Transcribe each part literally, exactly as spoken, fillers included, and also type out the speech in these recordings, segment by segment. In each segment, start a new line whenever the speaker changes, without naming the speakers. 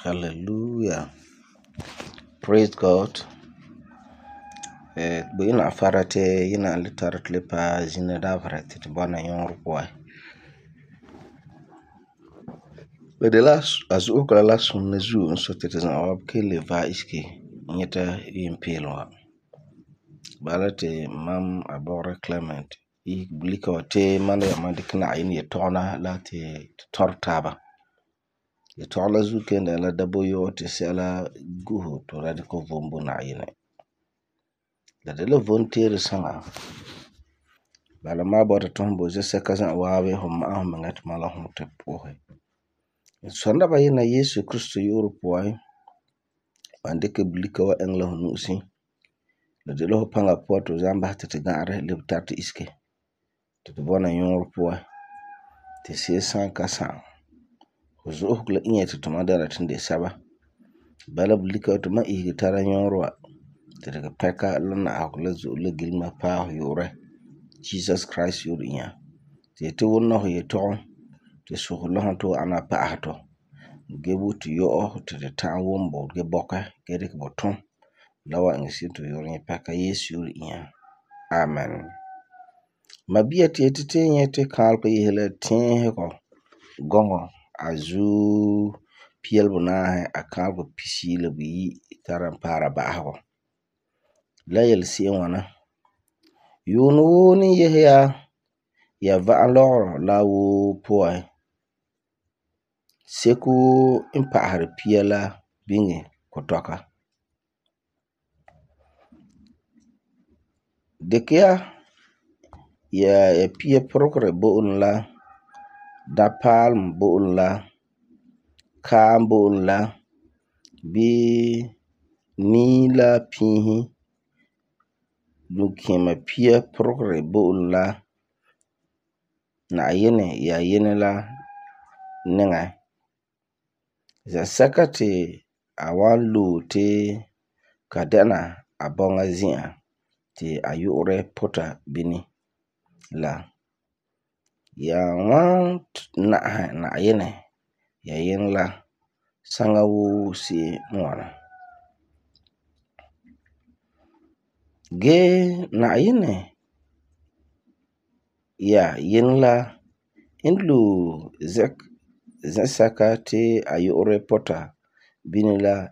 Hallelujah. Praise God. Eh, bu ina farate yana litar klipa zina da farate to bana yon rukwai. But the last as okra last one na zu nso tete zan awab ke leva iski nyeta yimpelwa. Balate mam abore Clement i blika wate manda ya mandikna ayini yetona la te tortaba. Yetola zu kenda la dabo yo te sela guho to radiko vombo na ayini. La de la volontaire sanga bala ma bota tombo je seka zan wawe hom ma hom ngat mala hom te pohe sonda ba yina Yesu Kristo yoro poai bande ke blika wa engla hunusi la de lo panga poto zamba te gare le tata iske te bona yoro poai te se san kasa ozo hukla inya te tomadara tinde saba bala blika to ma i tara yoro te daga peka lana akula zo le gilma pa yore Jesus Christ yuri nya te te wonna ho yeto te suhula hanto ana pa ato gebu to yo to the town wombo ge boka ge dik boton lawa ngisi to yuri pa ka Yesu yuri nya amen mabia te te te nya te kal ko yele tin he ko gongo azu piel bona akal ko pisi le bi taran para ba ho la yel si wana yunu ni yehya ya va lor lawo poai seku impa har piela binge kotoka dekia ya ya pie progre bon la da palm bon la kam bon la bi ni la pihi lukema pie progre bon la na yene ya yene la nenga za sakati awan lu te kadana abonga zia te ayure pota bini la ya wan na na yene ya yen la sangawu si mwana ge na yene ya yen la indlu zek zakati ayure pota bini la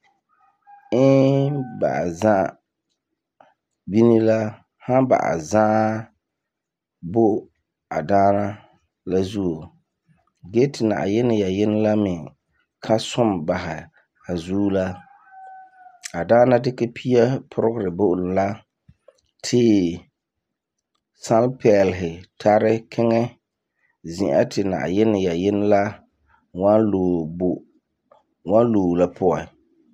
in baza binila hamba azan bo adana lazu gate na ayene ya yen lami kasom baha azula adana dike pia progre bo la ti salpelhe tare kenge ziati na ayene ya yen la walu bu walu la poa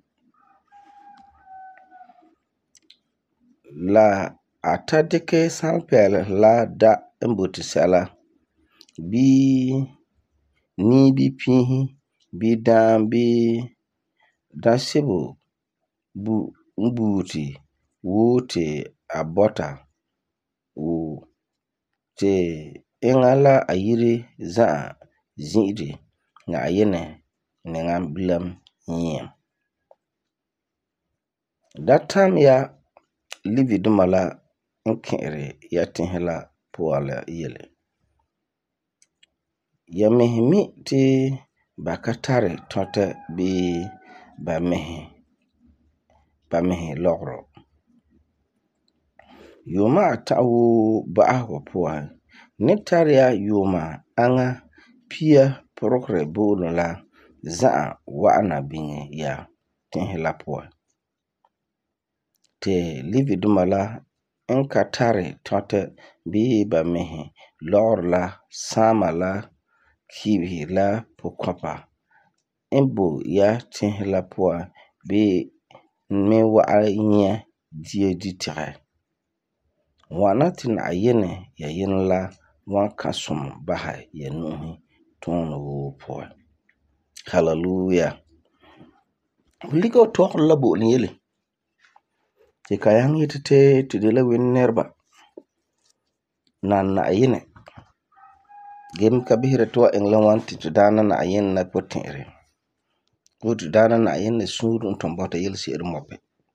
la atadike salpel la da embuti sala bi ni bi pihi bi dan bi da sebo bu mbuti wote abota o te engala ayire za zidi na ayene ngam bilam nyem that time ya livi dumala nkere ya tinhela poala yele ya mehimi ti bakatare tote bi ba mehi ba mehi logro yoma tawo ba ahwa poa netaria yoma anga pia progre bolo la za wana binye ya tinhela poa te livi dumala nkatare tote bi ba mehi lor la sama la kibi la pokopa embo ya tinhela poa bi me wa nya die ditire wana tin ayene ya yen la wan kasum baha ya nuhi ton wo poa hallelujah ligo to la bo ni yele te kayang yitete te de la wen nerba nan na ayene gem kabihira to englan wanti to dana na ayene na potere wotu dana na yin suru tombota yel sir mope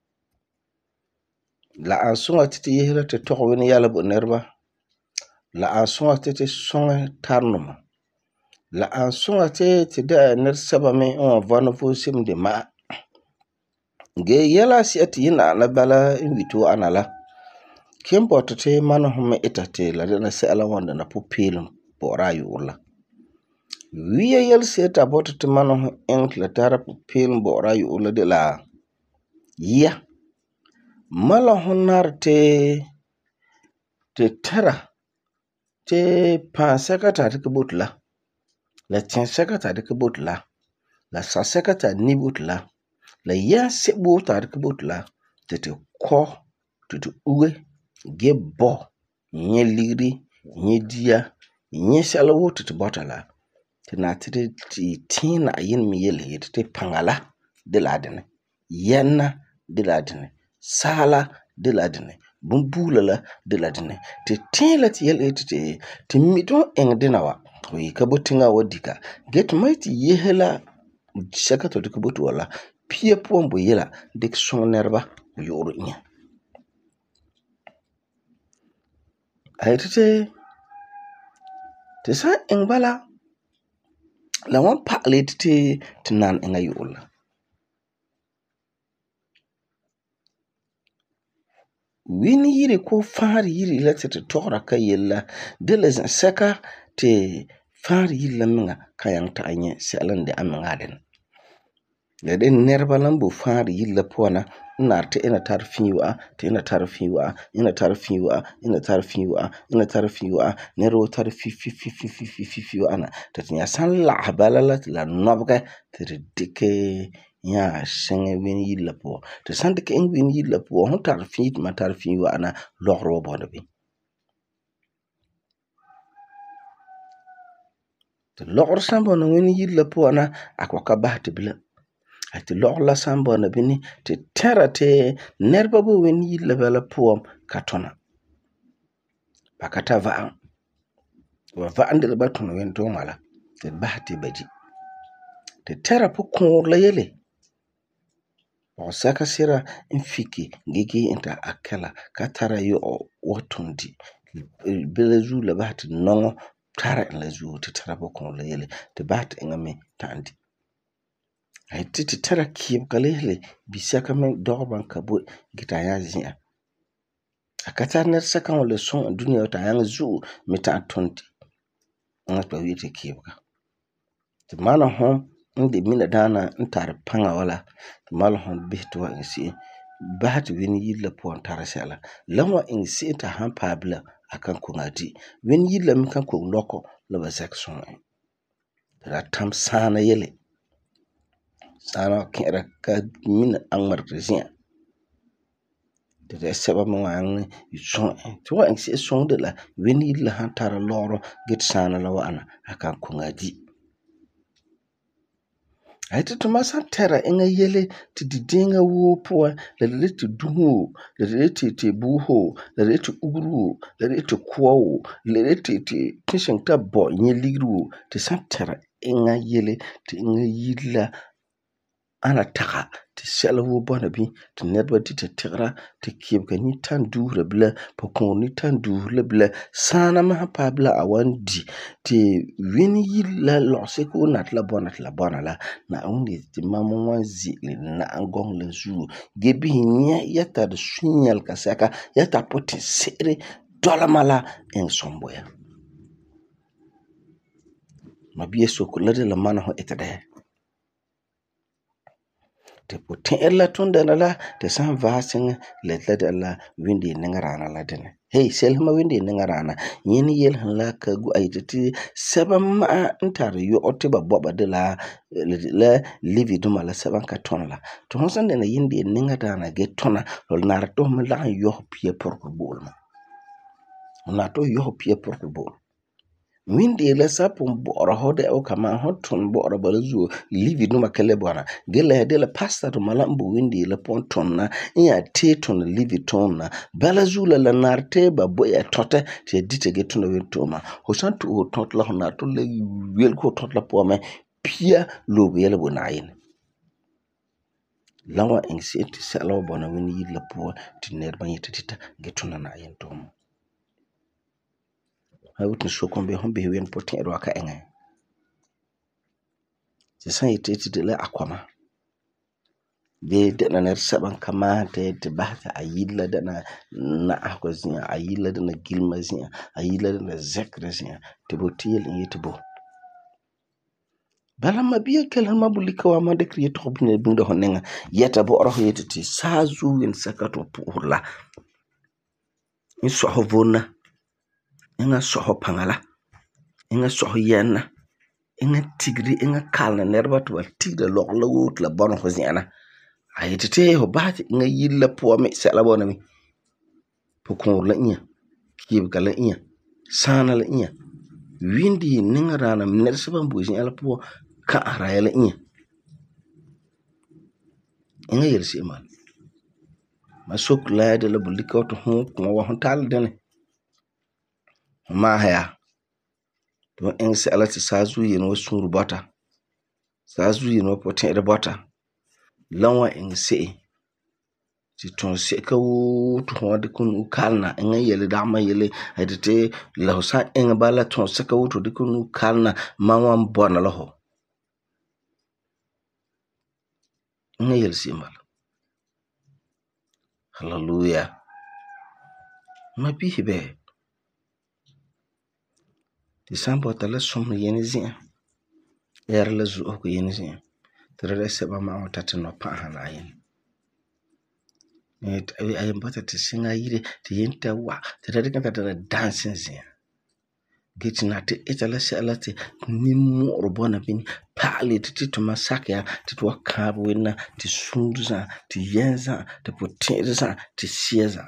la an sunga titi yehra te to wen yala bo nerba la an sunga titi songa tarnuma la an sunga te te da ner saba me on vano fo sim de ma ge yala si ati yin ala bala invito anala kimbo te mano home itate la dana se ala wanda na pupilum bo rayu ulla wiya yel seta bota te mano enkla tara pupilum bo rayu ulla de la ya mala honar te te tara te pa sekata te kabutla la tin sekata te kabutla la sa sekata ni butla la ya sebo ta te kabutla te te ko te te uwe ge bo nye liri nye dia nye salawo te te botala te na te te tina yin mi yele te te pangala de la dene yana de la dene sala de la dene bumbula la de la dene te tela ti yele te te te mito eng dinawa wi kabutinga wadika get mighty yehela shaka to kabutu wala pie pombo yela dik son nerba yoro nya ayte te sa eng bala la wan pa le te te nan enga yola wini yiri ko fari yiri la te tora ka yella de la saka te fari yiri la minga kayang ta anye selan de amanga den la de nerba lambo fari yiri la pona narte ina tarfiwa te ina tarfiwa ina tarfiwa ina tarfiwa ina tarfiwa nero tarfi fi fi fi fi fi fi fi ana tatinya san la balala la nobga te dike ya senge wen yilla po te sande ke en wen yilla po hon tarfi ma tarfi wa ana logro bodo bi te logro sambo no wen yilla po ana akwaka bahti bila ati logla sambo na bini te terate nerba bo wen yilla bela po katona bakata va wa va andel batun wen to mala te bahti baji te tera po kon la yele o saka sira infiki gigi inta akela katara yo wotundi belezu la bahti nongo tara la zu te tara po kon la yele te bahti ngame tandi ay titi tara kiyib kalele bisaka men dorban kabo gita ya zia akata ner saka le son dunia ta yang zu mita tonti ngapa wite kiyibka te mana hom indi mina dana ntar panga wala mal hon bihto wa insi bahati wen yilla pon tarasela lawa insi ta han pabla akan ko ngati wen yilla mi kan ko loko la ba section ra tam sana yele sana kera ka min angmar krisia de seba mo ang son to wa insi son de la wen yilla han tara loro git sana la wana akan ko ngati ayte to masan tera enga yele ti didinga wo po la le ti duho la le ti ti buho la le ti ugru la le ti kwawo la le ti ti kishin ta bo nye ligru ti san tera enga yele ti enga yilla ana taka ti sela wo bona bi ti nedba ti ti tera ti kibka ni tan duhre bla pokon ni tan duhre bla sana ma pa bla awandi ti wini yilla lo se ko nat la bona la bona la na undi ti mamu wanzi na angong la zu gebi nya yata de sunyal kasaka yata poti sere dola mala en somboya mabiye sokula de la mana ho etade te poten ella tunda na la te san vasin letla de la windi ningarana la dene hey selma windi ningarana yini yel la ka gu aitati seba ma ntar yo otiba boba de la la livi duma la seba ka tonla to hosan de na yindi ningarana ge tona lol nar to ma la yo pie porko bol ma na to yo pie porko bol windi la sapun bora hode o kama hotun bora balazu livi numa kele bwana gele de la pasta to malambu windi la ponton na ya tetun livi tonna balazu la la narte ba boya tote te dite getuna wentoma hosantu o tot la na to le wel ko tot la pome pia lobu yele bonayin lawa in se ti sala bona wini yilla po ti ner ban yita tita getuna na yin tom ha wutin so kombe hombe wen potin ro aka enga ti san yita ti de la akwama de de na ner saban kama te te bahta ayilla da na na akwazin ayilla da na gilmazin ayilla da na zakrazin te botil in yita bo bala mabiya kelan mabulika wa made kriye to bine binde honenga yeta bo oro yetiti sazu yin sakato pula in so hovona inga so hopangala inga so yenna inga tigri inga kalna nerba to tigda lok lawut la bon ho zena ayetete ho baati inga yilla po me sala bona mi pokon la inya kib kala inya sana la inya windi ninga rana ner saban buzin ala po ka arayala inya inga yelsi mal masuk la de la bulika to hu ko wa hontal dene ma haya to en se alati sazu yin wasu rubata sazu yin wa potin da bata lanwa en se ti ton se ka wu to wa de kun kalna en yele da ma yele adite la sa en bala ton se ka wu to de kun kalna ma wan bona laho en yele simal hallelujah ma bihibe ti sambo tala som yene zin er la zu ko yene zin tere se ba ma wata no pa hana yin et ay mbata ti singa yire ti yenta wa tere kan ta dancing zin gitina ti etala se alati ni mo robona bin pali ti to masaka ti to kabu wina ti sunduza ti yenza ti poteza ti sieza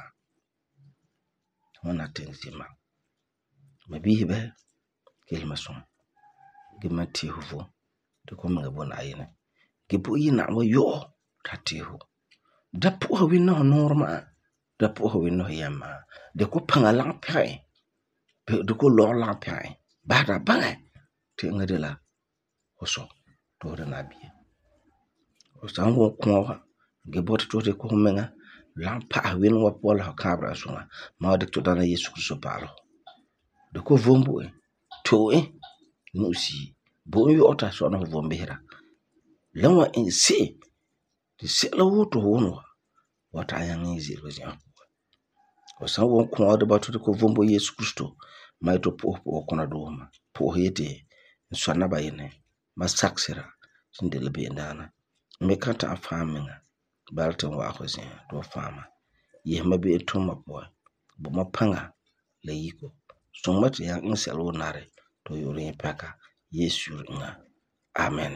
wana tenzima mabihibe kelma son gimati huvo to ko mga bona ayina gibu yina wa yo tatihu da po wina norma da po wina yama de ko pangala pai de ko lo la pai ba da banga ti ngadela oso to da nabi o sango ko gibot to te ko menga lampa win wa pola kabra suma ma de to dana yesu so palo de ko vombu to e nusi bo yo ota so na vombe hera lawa en se ti se la woto wono wata yan ngizi rozia o sango ko de batu de ko vombo yesu kristo mai to po po ko na doma po hete so na bayene masaksira tindele be ndana me kanta afaminga balton wa ko sin to fama ye mabe to mapo bo mapanga la yiko so mati ya nselo nare to yore paka yesu nga amen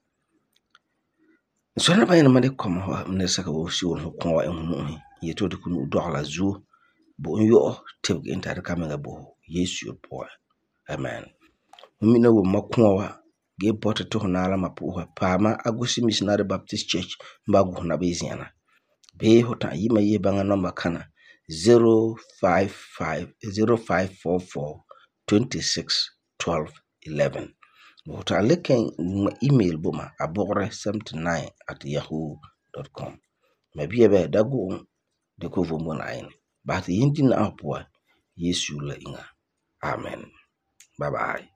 so na bayene made ko ma ne saka wo si won ko wa en ye to de kunu do la zu bo yo teb intar kamera bo yesu po amen mina wo makwa ge bota to na ala mapuha pama agusi missionary baptist church mbagu na beziana be hota yima ye banga number kana zero five five zero five four four two six one two one one hota leken email buma abore seventy nine at yahoo dot com mabiya be dagu de ko vombo na yin ba ti yindi na apwa yesu la inga amen bye bye.